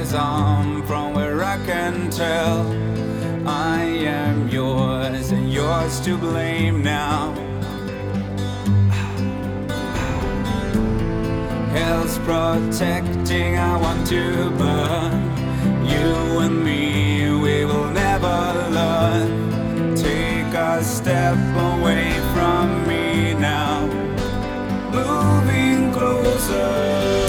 'cause I'm from where I can tell. I am yours and yours to blame now. Hell's protecting, I want to burn. You and me, we will never learn. Take a step away from me now, moving closer.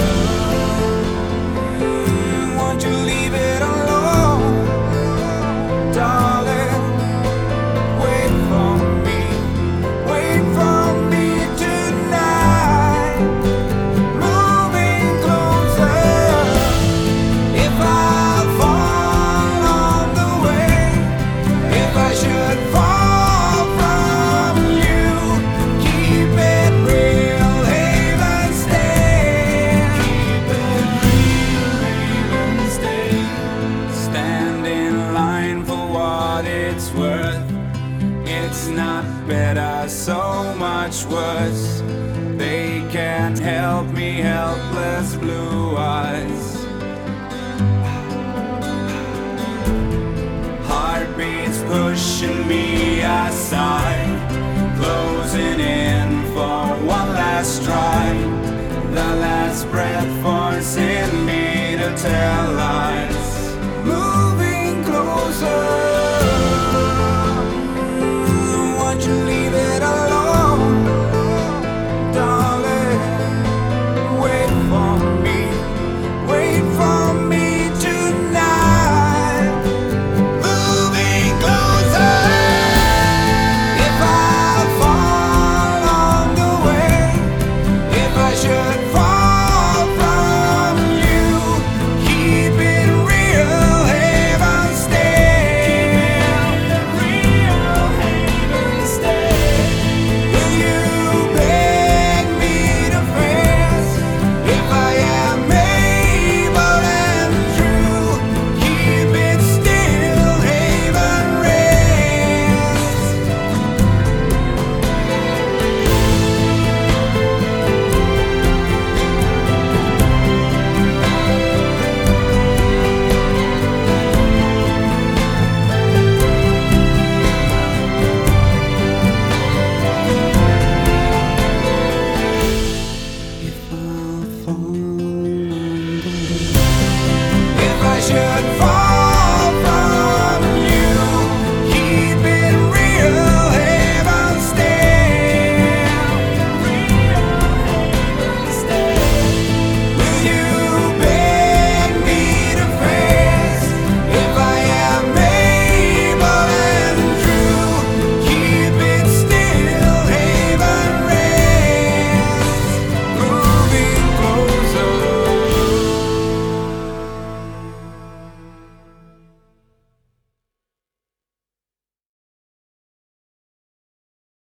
Won't you leave it alone, darling? Wait for me, wait for me tonight. Moving closer. If I fall on the way, if I should fall from you, keep it real, haven stay. Keep it real, haven stay. Stand in line for what it's worth. It's not better, so much worse. They can't help me, helpless blue eyes. Heartbeats pushing me aside, closing in for one last try. The last breath forcing me to tell lies.